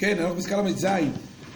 כן, אנחנו בסקאלה מזין.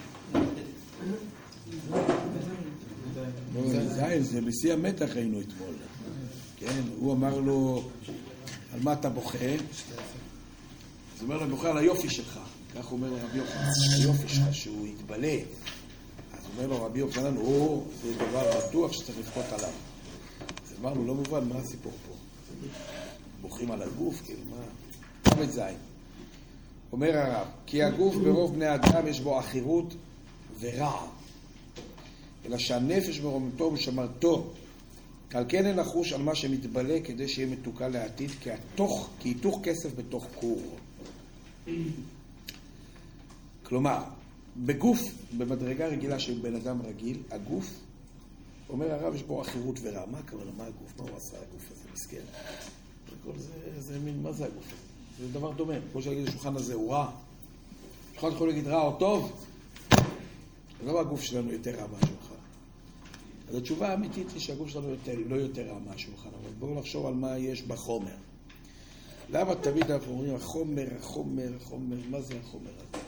זין, זה בשיא המתח היינו אתמול. כן, הוא אמר לו, על מה אתה בוכה? אז הוא אומר לו, אני בוכה על היופי שלך. כך הוא אומר לרבי יוחנן, היופי שלך, שהוא יתבלה. אז הוא אומר לו, רבי יוחנן, זה דבר בטוח שצריך לבכות עליו. אז אמר לו, לא מובן, מה הסיפור פה? בוכים על הגוף, כאילו, מה? גם זין. אומר הרב, כי הגוף ברוב בני אדם יש בו אחירות ורע, אלא שהנפש ברומתו ושמרתו, על כן אין לחוש על מה שמתבלה כדי שיהיה מתוקה לעתיד, כי היתוך כסף בתוך כור. כלומר, בגוף, במדרגה רגילה של בן אדם רגיל, הגוף, אומר הרב, יש בו אחירות ורע. מה הכוונה? מה הגוף? מה הוא עשה הגוף הזה? מסכן. זה מין, מה זה הגוף הזה? זה דבר דומה. כמו שלהגיד, השולחן הזה הוא רע. השולחן יכול להגיד רע או טוב. לא הגוף שלנו יותר רע מהשולחן. אז התשובה האמיתית היא שהגוף שלנו לא יותר רע מהשולחן. אבל בואו נחשוב על מה יש בחומר. למה תמיד אנחנו אומרים, החומר, מה זה החומר הזה?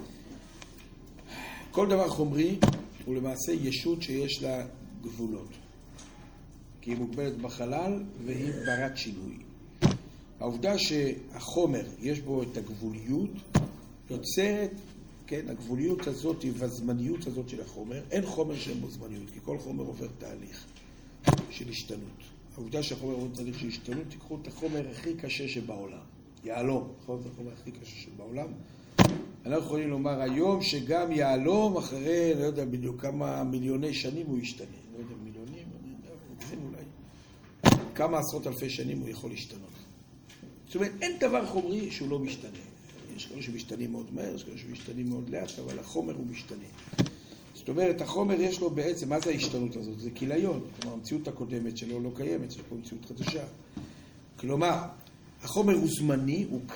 כל דבר חומרי הוא למעשה ישות שיש לה גבולות. כי היא מוגבלת בחלל והיא ברת שינוי. העובדה שהחומר יש בו את הגבוליות יוצרת, כן, הגבוליות הזאת והזמניות הזאת של החומר, אין חומר שאין בו זמניות, כי כל חומר עובר תהליך של השתנות. העובדה שהחומר עובר תהליך של השתנות, תיקחו את החומר הכי קשה שבעולם, יעלום, נכון? זה החומר הכי קשה שבעולם. אנחנו יכולים לומר היום שגם יעלום אחרי, לא יודע בדיוק כמה מיליוני שנים הוא ישתנה, לא יודע מיליונים, אני יודע, אולי כמה עשרות אלפי שנים הוא יכול להשתנות. זאת אומרת, אין דבר חומרי שהוא לא משתנה. יש כאלה שמשתנים מאוד מהר, יש כאלה שמשתנים מאוד לאט, אבל החומר הוא משתנה. זאת אומרת, החומר יש לו בעצם, מה זה ההשתנות הזאת? זה כיליון. כלומר, המציאות הקודמת שלו לא קיימת, יש פה מציאות חדשה. כלומר, החומר הוא זמני, הוא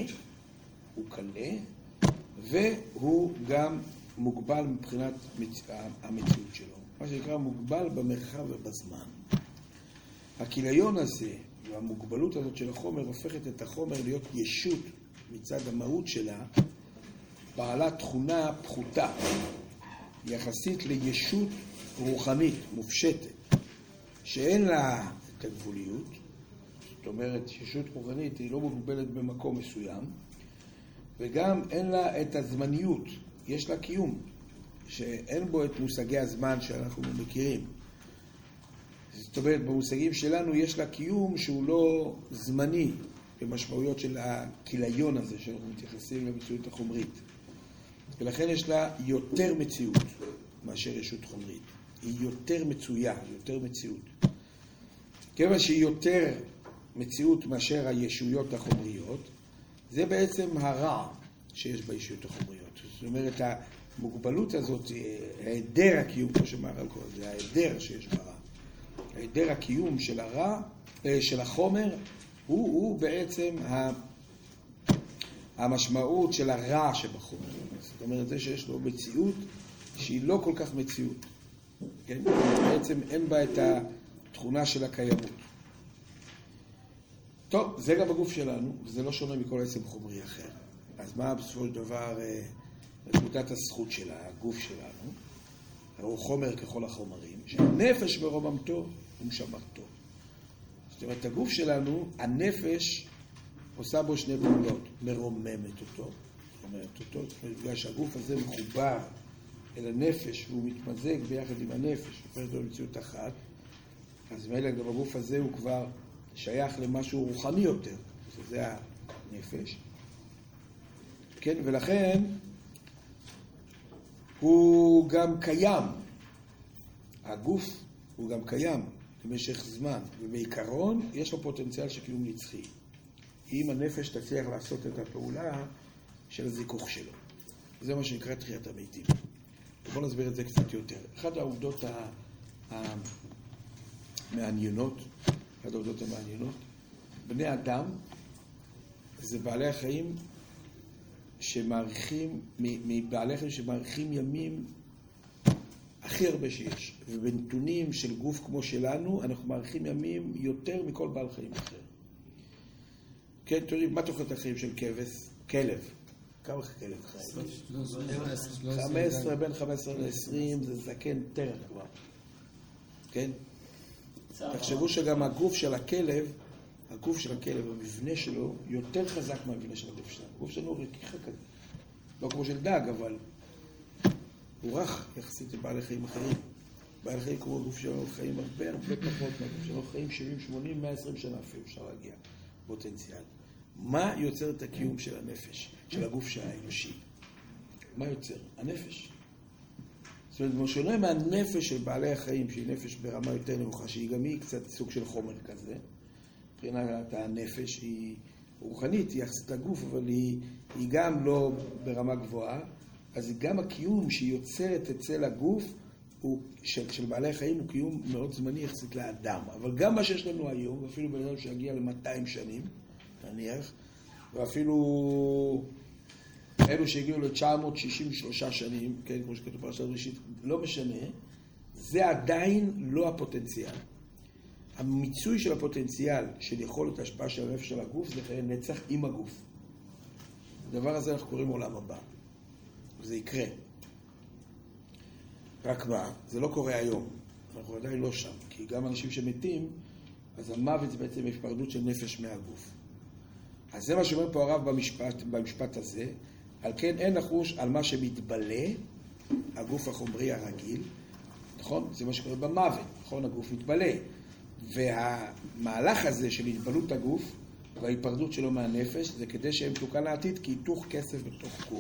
קלה, והוא גם מוגבל מבחינת המציאות שלו. מה שנקרא מוגבל במרחב ובזמן. הכיליון הזה, והמוגבלות הזאת של החומר הופכת את החומר להיות ישות מצד המהות שלה, בעלת תכונה פחותה, יחסית לישות רוחנית, מופשטת, שאין לה את הגבוליות, זאת אומרת, ישות רוחנית היא לא מוגבלת במקום מסוים, וגם אין לה את הזמניות, יש לה קיום, שאין בו את מושגי הזמן שאנחנו מכירים. זאת אומרת, במושגים שלנו יש לה קיום שהוא לא זמני, במשמעויות של הכיליון הזה שאנחנו מתייחסים למציאות החומרית. ולכן יש לה יותר מציאות מאשר ישות חומרית. היא יותר מצויה, יותר מציאות. כיוון שהיא יותר מציאות מאשר הישויות החומריות, זה בעצם הרע שיש בישויות החומריות. זאת אומרת, המוגבלות הזאת, היעדר הקיום, כמו שמהר"ל קורא, זה היעדר שיש ברע. היעדר הקיום של הרע, של החומר, הוא בעצם המשמעות של הרע שבחומר. זאת אומרת, זה שיש לו מציאות שהיא לא כל כך מציאות. כן? בעצם אין בה את התכונה של הקיימות. טוב, זה גם בגוף שלנו, וזה לא שונה מכל עצם חומרי אחר. אז מה בסופו של דבר נקודת הזכות של הגוף שלנו? הוא חומר ככל החומרים, שהנפש ברוממתו ומשמרתו. זאת אומרת, הגוף שלנו, הנפש עושה בו שני פעולות, מרוממת אותו, בגלל שהגוף הזה מחובר אל הנפש והוא מתמזג ביחד עם הנפש, הופך אותו למציאות אחת, אז מילא גם הגוף הזה הוא כבר שייך למשהו רוחני יותר, שזה הנפש. כן, ולכן הוא גם קיים, הגוף הוא גם קיים במשך זמן, ובעיקרון יש לו פוטנציאל של קיום נצחי. אם הנפש תצליח לעשות את הפעולה של הזיכוך שלו. זה מה שנקרא תחיית המתים. בואו נסביר את זה קצת יותר. אחת העובדות המעניינות, בני אדם זה בעלי החיים שמעריכים, מבעלי החיים שמעריכים ימים הכי הרבה שיש. ובנתונים של גוף כמו שלנו, אנחנו מעריכים ימים יותר מכל בעל חיים אחר. כן, תראי, מה תוחלת החיים של כלב? כמה כלב חי? 15, בין 15 ל-20, זה זקן טרף כבר. כן? תחשבו שגם הגוף של הכלב, המבנה שלו, יותר חזק מהמבנה של הגוף שלנו. הגוף שלנו רקיחה כזה. לא כמו של דג, אבל הוא רך יחסית לבעלי חיים אחרים. בעלי חיים כמו הגוף שלנו חיים הרבה פחות מהגוף שלנו, חיים 70, 80, 120 שנה אפילו אפשר להגיע. פוטנציאל. מה יוצר את הקיום של הנפש, של הגוף האנושי? מה יוצר? הנפש. זאת אומרת, הוא שונה מהנפש של בעלי החיים, שהיא נפש ברמה יותר נמוכה, שהיא גם היא קצת סוג של חומר כזה. מבחינת הנפש היא רוחנית, היא יחסית לגוף, אבל היא גם לא ברמה גבוהה. אז גם הקיום שהיא יוצרת אצל הגוף, של בעלי החיים הוא קיום מאוד זמני יחסית לאדם. אבל גם מה שיש לנו היום, ואפילו בן אדם שיגיע ל-200 שנים, נניח, ואפילו אלו שהגיעו ל-963 שנים, כן, כמו שכתוב פרשת בראשית, לא משנה, זה עדיין לא הפוטנציאל. המיצוי של הפוטנציאל של יכולת ההשפעה של הנפש של הגוף, זה חיי נצח עם הגוף. הדבר הזה אנחנו קוראים עולם הבא. וזה יקרה. רק מה, זה לא קורה היום. אנחנו עדיין לא שם. כי גם אנשים שמתים, אז המוות זה בעצם הפרדות של נפש מהגוף. אז זה מה שאומר פה הרב במשפט הזה. על כן אין נחוש על מה שמתבלה, הגוף החומרי הרגיל. נכון? זה מה שקורה במוות. נכון? הגוף מתבלה. והמהלך הזה של התבלות הגוף וההיפרדות שלו מהנפש, זה כדי שהם תוקן לעתיד כהיתוך כסף בתוך כור.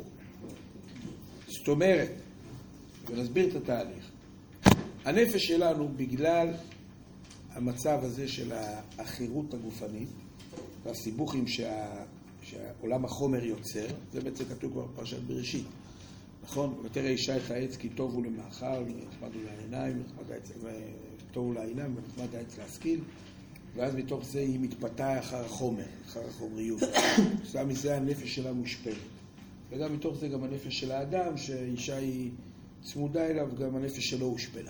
זאת אומרת, ונסביר את התהליך. הנפש שלנו, בגלל המצב הזה של החירות הגופנית, והסיבוכים שהעולם החומר יוצר, זה בעצם כתוב כבר בפרשת בראשית. נכון? ותראה אישה איך העץ כי טוב הוא למאכל, נחמד הוא לעיניים, טוב הוא לעיניים, ונחמד העץ להשכיל, ואז מתוך זה היא מתפתה אחר החומר, אחר החומריות. זאת אומרת, מזה הנפש שלה מושפלת. וגם מתוך זה גם הנפש של האדם, שאישה היא צמודה אליו, גם הנפש שלו הושפלה.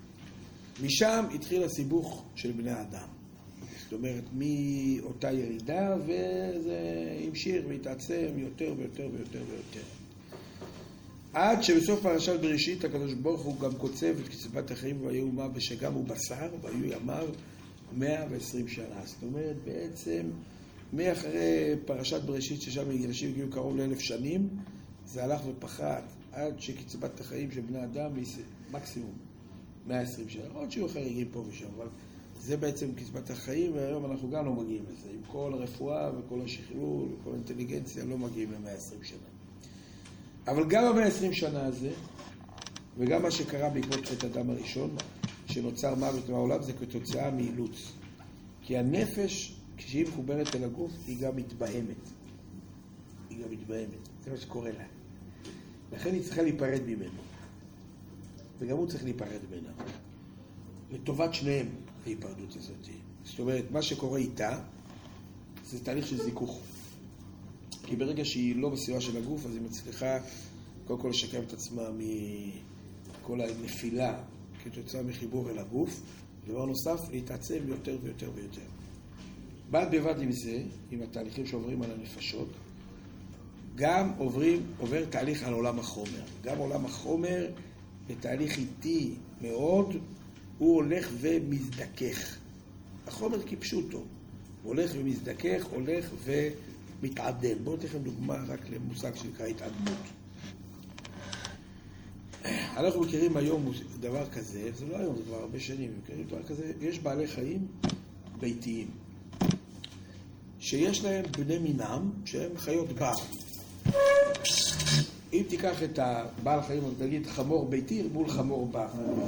משם התחיל הסיבוך של בני האדם. זאת אומרת, מאותה ירידה, וזה המשיך והתעצם יותר ויותר ויותר ויותר. עד שבסוף פרשת בראשית הקדוש ברוך הוא גם קוצב את קצבת החיים והיו מה בשגם ובשר, והיו ימיו 120 שנה. זאת אומרת, בעצם, מאחרי פרשת בראשית, ששם אנשים הגיעו קרוב ל1,000 שנים, זה הלך ופחת עד שקצבת החיים של בני אדם היא מקסימום 120 שנה. עוד שיהיו חריגים פה ושם, אבל זה בעצם קצבת החיים, והיום אנחנו גם לא מגיעים לזה. עם כל הרפואה וכל השכלול וכל האינטליגנציה לא מגיעים ל120 שנה. אבל גם ה120 שנה הזה, וגם מה שקרה בעקבות חטא אדם הראשון, שנוצר מוות מהעולם, זה כתוצאה מאילוץ. כי הנפש, כשהיא מחוברת אל הגוף, היא גם מתבהמת. זה מה שקורה לה. לכן היא צריכה להיפרד ממנו. וגם הוא צריך להיפרד ממנה. לטובת שניהם, ההיפרדות הזאת. זאת אומרת, מה שקורה איתה, זה תהליך של זיכוך. כי ברגע שהיא לא בסביבה של הגוף, אז היא מצליחה קודם כל לשקם את עצמה מכל הנפילה כתוצאה מחיבור אל הגוף, דבר נוסף, להתעצם יותר ויותר ויותר. בד בבד עם זה, עם התהליכים שעוברים על הנפשות, גם עובר תהליך על עולם החומר. גם עולם החומר, בתהליך איטי מאוד, הוא הולך ומזדכך. החומר כפשוטו. הוא הולך ומזדכך, הולך ומתעדל. בואו תכף דוגמה רק למושג שנקרא התעדלות. אנחנו מכירים היום דבר כזה, זה לא היום, זה כבר הרבה שנים, מכירים דבר כזה, יש בעלי חיים ביתיים, שיש להם בני מינם שהם חיות בר. אם תיקח את הבעל חיים, אז תגיד חמור ביתי מול חמור בר.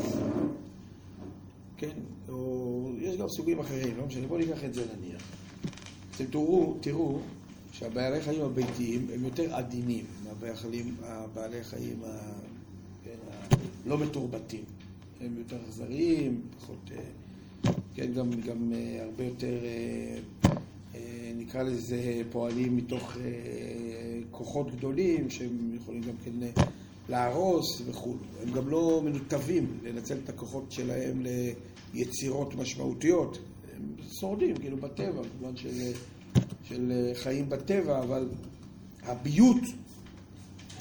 כן? או יש גם סוגים אחרים, לא משנה, בואו ניקח את זה נניח. אתם תראו שהבעלי חיים הביתיים הם יותר עדינים מהבעלי חיים לא מתורבתים. הם יותר אכזריים, פחות, כן, גם הרבה יותר, נקרא לזה, פועלים מתוך כוחות גדולים, שהם יכולים גם כן להרוס וכו'. הם גם לא מנותבים לנצל את הכוחות שלהם ליצירות משמעותיות. הם שורדים, כאילו, בטבע, כמובן של חיים בטבע, אבל הביות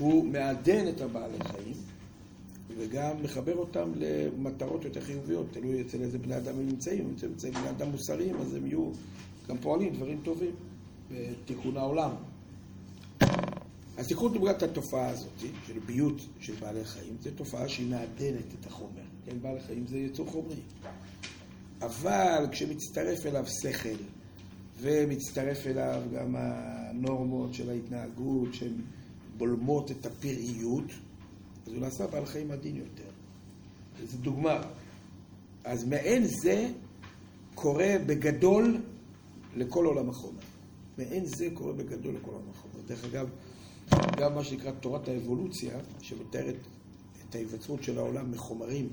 הוא מעדן את הבעלי חיים, וגם מחבר אותם למטרות יותר חיוביות. תלוי אצל איזה בני אדם הם נמצאים. אצל בני אדם מוסריים, אז הם יהיו גם פועלים דברים טובים בתיקון העולם. אז תיקחו דוגמת את התופעה הזאת של ביות של בעלי חיים. זו תופעה שהיא מעדנת את החומר. כן, בעלי חיים זה יצור חומרי. אבל כשמצטרף אליו שכל, ומצטרף אליו גם הנורמות של ההתנהגות, שהן בולמות את הפראיות, אז הוא נעשה בעל חיים עדין יותר. זו דוגמה. אז מעין זה קורה בגדול לכל עולם החומר. מעין זה קורה בגדול לכל עולם החומר. דרך אגב, גם מה שנקרא תורת האבולוציה, שמתארת את ההיווצרות של העולם מחומרים,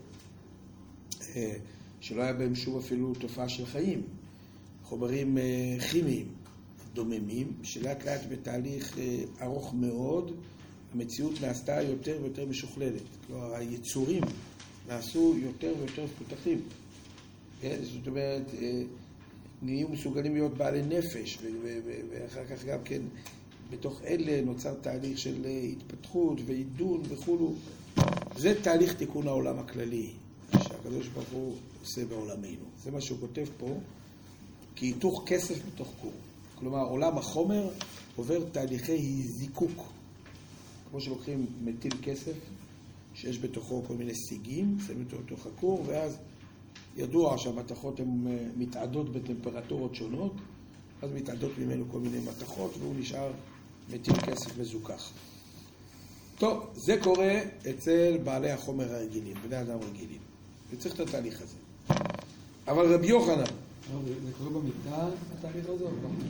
שלא היה בהם שום אפילו תופעה של חיים. חומרים כימיים, דוממים, שלאט לאט בתהליך ארוך מאוד, המציאות נעשתה יותר ויותר משוכללת. כלומר, היצורים נעשו יותר ויותר מפותחים. זאת אומרת, נהיו מסוגלים להיות בעלי נפש, ואחר כך גם כן, בתוך אלה נוצר תהליך של התפתחות ועידון וכולו. זה תהליך תיקון העולם הכללי, שהקדוש ברוך הוא עושה בעולמנו. זה מה שהוא כותב פה, כי היתוך כסף בתוך כור. כלומר, עולם החומר עובר תהליכי זיקוק. כמו שלוקחים מטיל כסף, שיש בתוכו כל מיני סיגים, שמים אותו בתוך הכור, ואז ידוע שהמתכות הן מתעדות בטמפרטורות שונות, אז מתעדות ממנו כל מיני מתכות, והוא נשאר מטיל כסף מזוכח. טוב, זה קורה אצל בעלי החומר הרגילים, בני אדם רגילים. וצריך את התהליך הזה. אבל רבי יוחנן... זה קורה במיטה, התהליך הזה?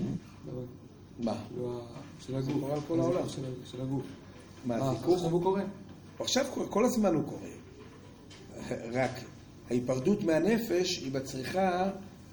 מה? של הגוף. זה קורה על כל העולם. של הגוף. מה, זיכוך? עכשיו הוא קורה? עכשיו כל הזמן הוא קורה. רק ההיפרדות מהנפש היא בצריכה,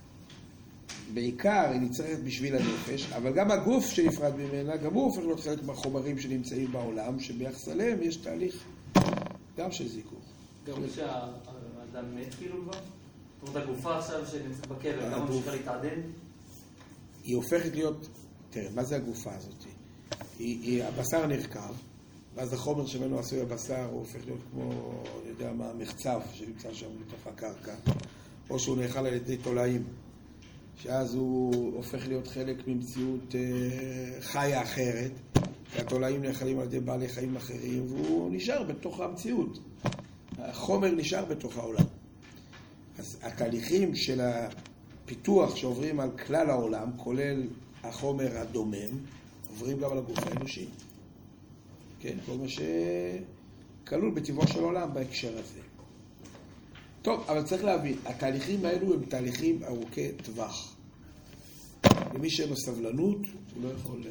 בעיקר היא נצטרכת בשביל הנפש, אבל גם הגוף שנפרד ממנה, גם הוא הופך להיות חלק מהחומרים שנמצאים בעולם, שביחס אליהם יש תהליך גם של זיכוך. גם כשהאדם מת כאילו כבר? זאת אומרת, הגופה עכשיו שנמצאת בקבר, גם ממשיכה להתעדן? היא הופכת להיות, תראה, מה זה הגופה הזאת? הבשר נרכב, ואז החומר שמנו עשוי הבשר הוא הופך להיות כמו, אני יודע מה, מחצב שנמצא שם בתוך הקרקע, או שהוא נאכל על ידי תולעים, שאז הוא הופך להיות חלק ממציאות חיה אחרת, והתולעים נאכלים על ידי בעלי חיים אחרים, והוא נשאר בתוך המציאות. החומר נשאר בתוך העולם. אז התהליכים של הפיתוח שעוברים על כלל העולם, כולל החומר הדומם, עוברים גם על הגוף האנושי. כן, כל מה שכלול בטבעו של עולם בהקשר הזה. טוב, אבל צריך להבין, התהליכים האלו הם תהליכים ארוכי טווח. למי שאין לו סבלנות, הוא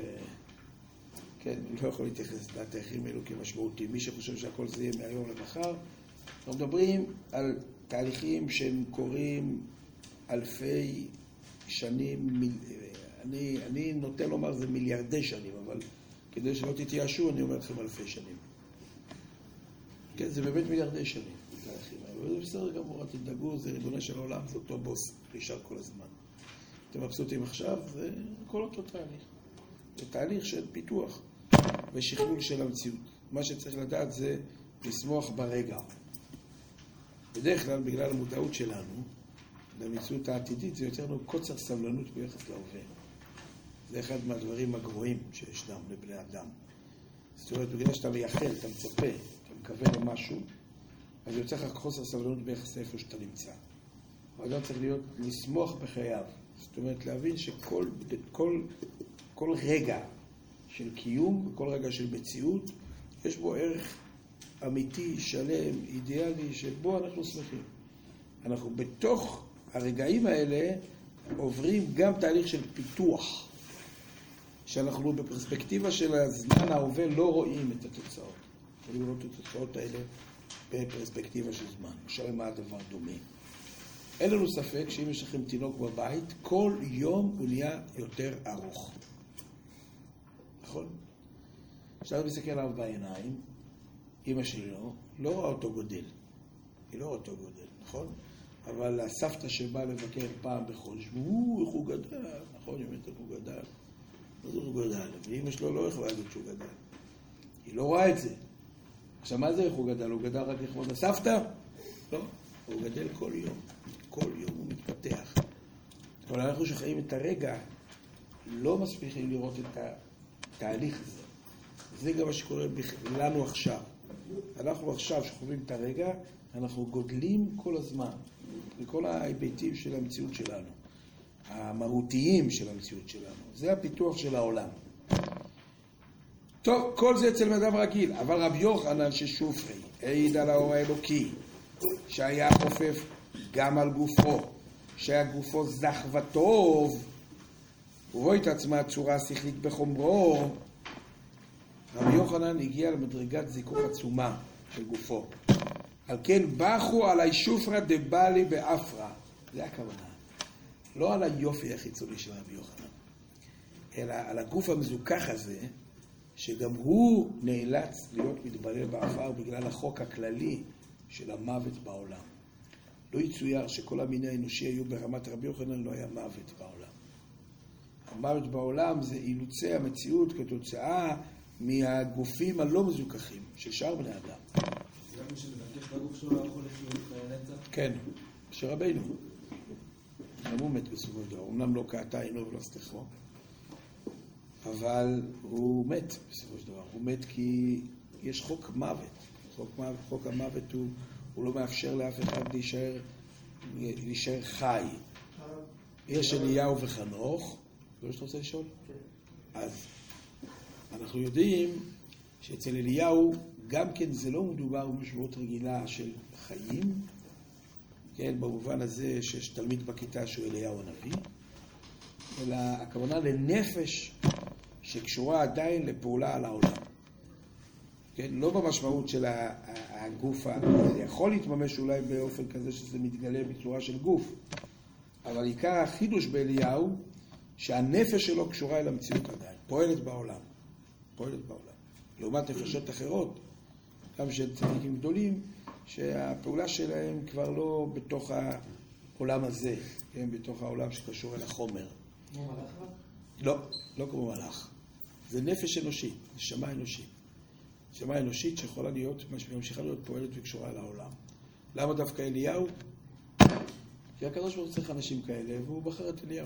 לא יכול להתייחס לתהליכים האלו כמשמעותיים. מי שחושב שהכל זה יהיה מהיום למחר, אנחנו מדברים על תהליכים שהם קורים אלפי שנים, אני נוטה לומר זה מיליארדי שנים, אבל כדי שלא תתייאשו, אני אומר לכם אלפי שנים. כן, זה באמת מיליארדי שנים, תהליכים האלו. וזה בסדר גמור, תדאגו, זה ריבונו של עולם, זה אותו בוס, נשאר כל הזמן. אתם מבסוטים עכשיו, זה כל אותו תהליך. זה תהליך של פיתוח ושכלול של המציאות. מה שצריך לדעת זה לשמוח ברגע. בדרך כלל, בגלל המודעות שלנו, למציאות העתידית, זה יותר לנו קוצר סבלנות ביחס להווה. זה אחד מהדברים הגבוהים שישנם לבני אדם. זאת אומרת, בגלל שאתה מייחל, אתה מצפה, אתה מקווה למשהו, אז יוצא לך חוסר סבלנות ביחס לאיפה שאתה נמצא. האדם צריך לשמוח בחייו. זאת אומרת, להבין כל רגע של קיום, כל רגע של מציאות, יש בו ערך אמיתי, שלם, אידיאלי, שבו אנחנו שמחים. אנחנו בתוך הרגעים האלה עוברים גם תהליך של פיתוח, שאנחנו בפרספקטיבה של הזמן ההווה לא רואים את התוצאות. יכולים לראות את התוצאות האלה בפרספקטיבה של זמן. עכשיו מה הדבר דומה? אין לנו ספק שאם יש לכם תינוק בבית, כל יום הוא נהיה יותר ארוך. נכון? עכשיו מסתכל עליו בעיניים, אמא שלי לא רואה אותו גודל. היא לא רואה אותו גודל, נכון? אבל הסבתא שבאה לבקר פעם בחודש, איך הוא גדל, נכון? היא אומרת, איך הוא גדל. אז הוא גדל, ואמא שלו לא יכולה להגיד שהוא גדל. היא לא רואה את זה. עכשיו, מה זה איך הוא גדל? הוא גדל רק לכבוד הסבתא? לא. הוא גדל כל יום. כל יום הוא מתפתח. אבל אנחנו שחיים את הרגע, לא מספיקים לראות את התהליך הזה. זה גם מה שקורה לנו עכשיו. אנחנו עכשיו שחווים את הרגע, אנחנו גודלים כל הזמן, בכל ההיבטים של המציאות שלנו, המהותיים של המציאות שלנו. זה הפיתוח של העולם. טוב, כל זה אצל אדם רגיל, אבל רבי יוחנן ששופרי העיד על האור האלוקי, שהיה חופף גם על גופו, שהיה גופו זך וטוב, ובו התעצמה הצורה השכלית בחומרו. רבי יוחנן הגיע למדרגת זיכוך עצומה של גופו. על כן בחו על הישופרא דבעלי באפרא. זה הכוונה. לא על היופי החיצוני של רבי יוחנן, אלא על הגוף המזוכח הזה, שגם הוא נאלץ להיות מתבלל באפר בגלל החוק הכללי של המוות בעולם. לא יצויר שכל המין האנושי היו ברמת רבי יוחנן, לא היה מוות בעולם. המוות בעולם זה אילוצי המציאות כתוצאה מהגופים הלא מזוכחים של שאר בני אדם. גם מי שמבקש בגוף שלו לא יכול לחיות לנצח? כן, שרבנו. גם הוא מת בסופו של דבר. אמנם לא קעתה עינו ולא סתכו, אבל הוא מת בסופו של דבר. הוא מת כי יש חוק מוות. חוק המוות הוא לא מאפשר לאף אחד להישאר חי. יש אליהו וחנוך. זה מה שאתה רוצה לשאול? כן. אז אנחנו יודעים שאצל אליהו גם כן זה לא מדובר במשמעות רגילה של חיים, כן, במובן הזה שיש תלמיד בכיתה שהוא אליהו הנביא, אלא הכוונה לנפש שקשורה עדיין לפעולה על העולם. כן, לא במשמעות של הגוף, זה יכול להתממש אולי באופן כזה שזה מתגלה בצורה של גוף, אבל עיקר החידוש באליהו שהנפש שלו קשורה אל המציאות עדיין, פועלת בעולם. לעומת נפשות אחרות, גם של צדיקים גדולים, שהפעולה שלהם כבר לא בתוך העולם הזה, כן, בתוך העולם שקשור אל החומר. כמו מלאך? לא כמו מלאך. זה נפש אנושית, נשמה אנושית. נשמה אנושית שיכולה להיות, ממשיכה להיות פועלת וקשורה אל העולם. למה דווקא אליהו? כי הקדוש ברוך הוא צריך אנשים כאלה, והוא בחר את אליהו.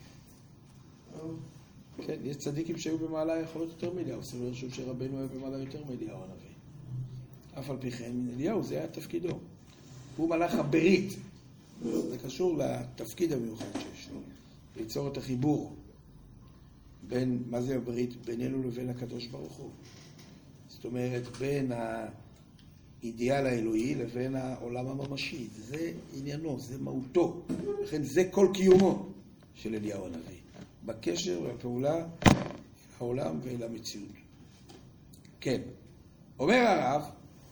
כן, יש צדיקים שהיו במעלה יכולות יותר מאליהו, סביר שוב שרבנו היה במעלה יותר מאליהו הנביא. אף על פי כן, אליהו זה היה תפקידו. הוא מלאך הברית. זה קשור לתפקיד המיוחד שיש לו. ליצור את החיבור בין, מה זה הברית? בינינו לבין הקדוש ברוך הוא. זאת אומרת, בין האידיאל האלוהי לבין העולם הממשי. זה עניינו, זה מהותו. לכן זה כל קיומו של אליהו הנביא. בקשר והפעולה העולם ואל המציאות. כן. אומר הרב,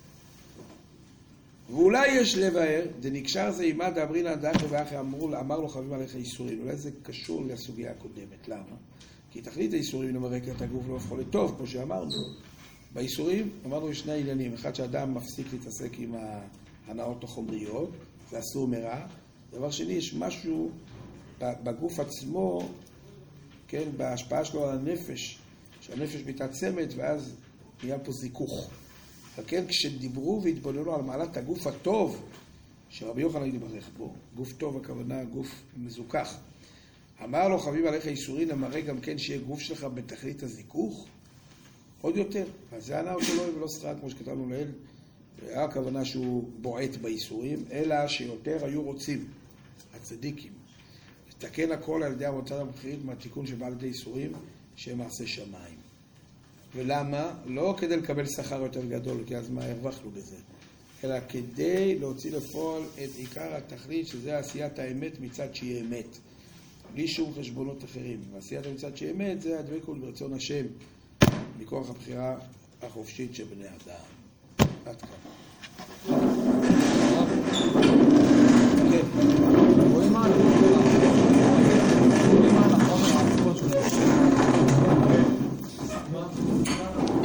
ואולי יש לבאר, דנקשר זה עימה דאמרינא דאחי ואחי אמר לו חביב עליך איסורים. אולי זה קשור לסוגיה הקודמת. למה? כי תכלית האיסורים למרקע את הגוף לא הופכו לטוב, כמו שאמרנו. באיסורים אמרנו יש שני עניינים. אחד, שאדם מפסיק להתעסק עם ההנאות החומריות, זה אסור מרע. דבר שני, יש משהו בגוף עצמו, כן, בהשפעה שלו על הנפש, שהנפש מתעצמת ואז נהיה פה זיכוך. וכן, כשדיברו והתבוננו על מעלת הגוף הטוב, שרבי יוחנן יתברך בו, גוף טוב הכוונה גוף מזוכח, אמר לו חביב עליך איסורין, המראה גם כן שיהיה גוף שלך בתכלית הזיכוך, עוד יותר. אז זה ענה אותו לא ולא שכר, כמו שכתבנו לעיל, היה הכוונה שהוא בועט באיסורים, אלא שיותר היו רוצים, הצדיקים, לתקן הכל על ידי המוצאת הבחירית מהתיקון שבא על ידי איסורים, שהם מעשה שמיים. ולמה? לא כדי לקבל שכר יותר גדול, כי אז מה הרווחנו בזה, אלא כדי להוציא לפועל את עיקר התכלית, שזה עשיית האמת מצד שהיא אמת, בלי שום חשבונות אחרים. ועשיית מצד שהיא אמת זה הדבקות ברצון השם, מכוח הבחירה החופשית של בני אדם. עד כאן.